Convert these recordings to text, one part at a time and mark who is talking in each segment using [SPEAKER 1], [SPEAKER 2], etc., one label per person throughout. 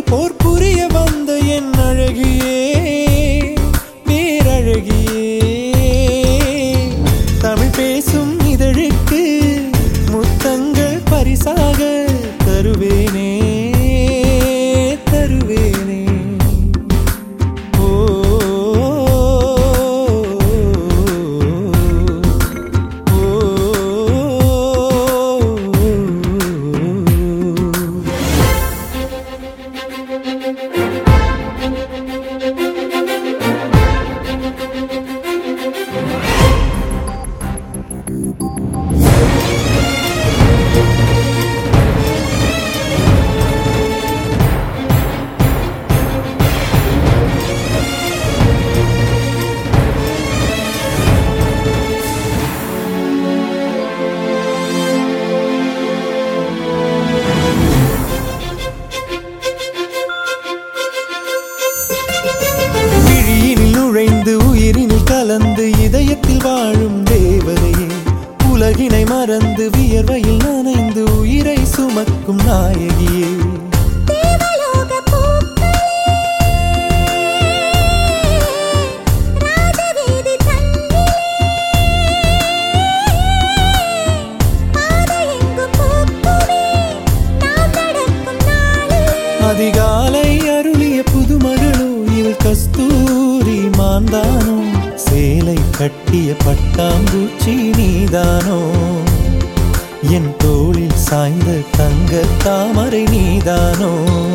[SPEAKER 1] போர் புரிய வந்த என் அழகியே பேரழகியே தமிழ் பேசும் இதழுக்கு முத்தங்கள் பரிசாக தருவேனே தருவேனே ஓ உயிரினில் கலந்து இதயத்தில் வாழும் தேவதையே உலகினை மறந்து வியர்வையில் நனைந்து உயிரை சுமக்கும் நாயகியே அதிகாலை அருளிய புதுமகளோ இவள் கஸ்தூரி மாந்தானோ சேலை கட்டிய பட்டாம்பூச்சி நீதானோ என் தோளில் சாய்ந்த தங்க தாமரை நீதானோ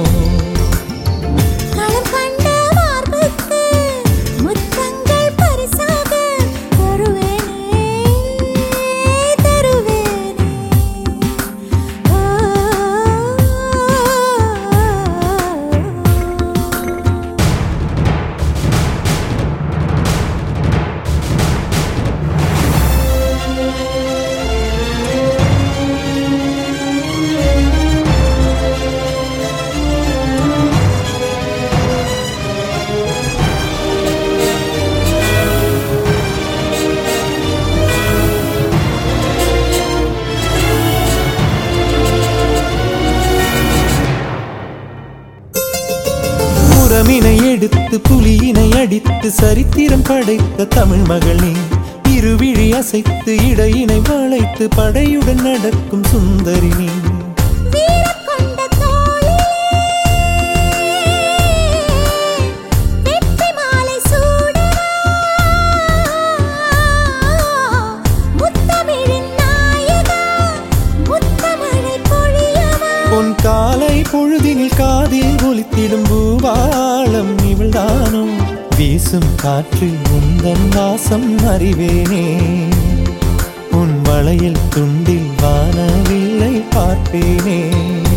[SPEAKER 1] புறமினை எடுத்து புலியினை அடித்து சரித்திரம் படைத்த தமிழ் மகள் நீ இருவிழி அசைத்து இடையினை வளைத்து படையுடன் நடக்கும் சுந்தரி நீ பொன் காலை பொழுதினில் காதில் ஒலித்திடும் பூவாளம் இவள்தானோ வீசும் காற்றில் உந்தன் வாசம் அறிவேனே உன் வளையல் துண்டில் வானவில்லை பார்ப்பேனே